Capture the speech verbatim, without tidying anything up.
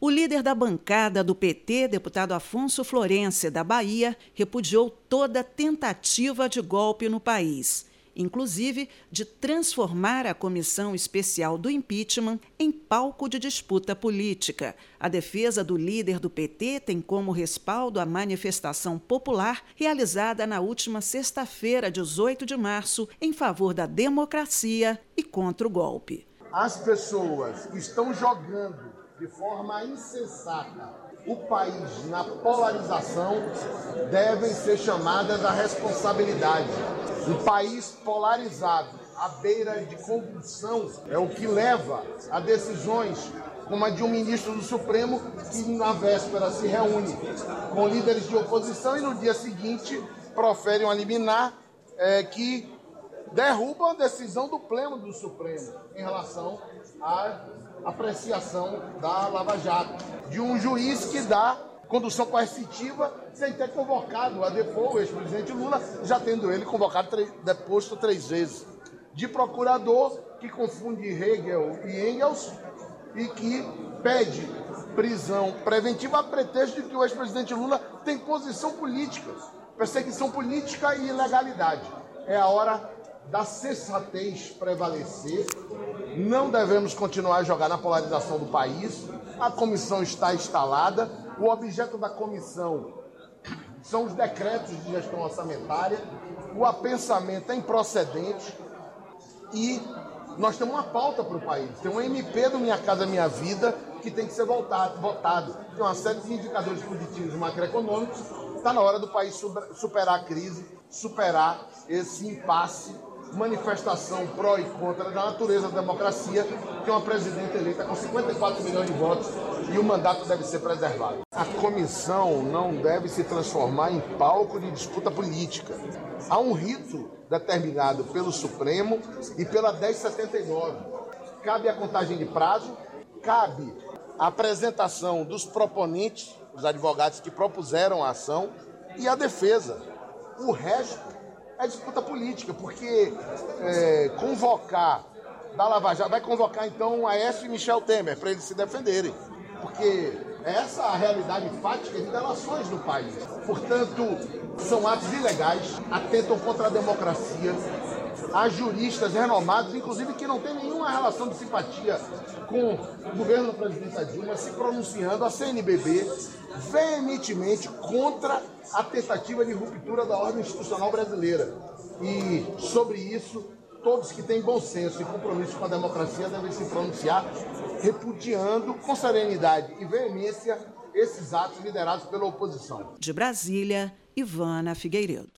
O líder da bancada do P T, deputado Afonso Florencio, da Bahia, repudiou toda tentativa de golpe no país, inclusive de transformar a Comissão Especial do Impeachment em palco de disputa política. A defesa do líder do P T tem como respaldo a manifestação popular realizada na última sexta-feira, dezoito de março, em favor da democracia e contra o golpe. As pessoas que estão jogando de forma insensata o país na polarização devem ser chamadas à responsabilidade. Um país polarizado, à beira de convulsão, é o que leva a decisões como a de um ministro do Supremo que na véspera se reúne com líderes de oposição e no dia seguinte profere uma liminar é, que derruba a decisão do Pleno do Supremo em relação à apreciação da Lava Jato, de um juiz que dá condução coercitiva sem ter convocado a depor o ex-presidente Lula, já tendo ele convocado, deposto três vezes, de procurador que confunde Hegel e Engels e que pede prisão preventiva a pretexto de que o ex-presidente Lula tem posição política, perseguição política e ilegalidade. É a hora da sensatez prevalecer. Não devemos continuar a jogar na polarização do país. A comissão está instalada. O objeto da comissão são os decretos de gestão orçamentária. O apensamento é improcedente e nós temos uma pauta para o país. Tem um M P do Minha Casa Minha Vida que tem que ser votado. votado. Tem uma série de indicadores positivos macroeconômicos. Está na hora do país superar a crise, superar esse impasse, manifestação pró e contra da natureza da democracia, que é uma presidenta eleita com cinquenta e quatro milhões de votos e o mandato deve ser preservado. A comissão não deve se transformar em palco de disputa política. Há um rito determinado pelo Supremo e pela dez setenta e nove. Cabe a contagem de prazo, cabe a apresentação dos proponentes, os advogados que propuseram a ação, e a defesa. O resto é disputa política, porque é, convocar da Lava Jato, vai convocar então Aécio e Michel Temer para eles se defenderem, porque essa é a realidade fática de relações no país. Portanto, são atos ilegais, atentam contra a democracia. Há juristas renomados, inclusive que não têm nenhuma relação de simpatia com o governo da presidenta Dilma, se pronunciando, a C N B B, veementemente contra a tentativa de ruptura da ordem institucional brasileira. E, sobre isso, todos que têm bom senso e compromisso com a democracia devem se pronunciar, repudiando com serenidade e veemência esses atos liderados pela oposição. De Brasília, Ivana Figueiredo.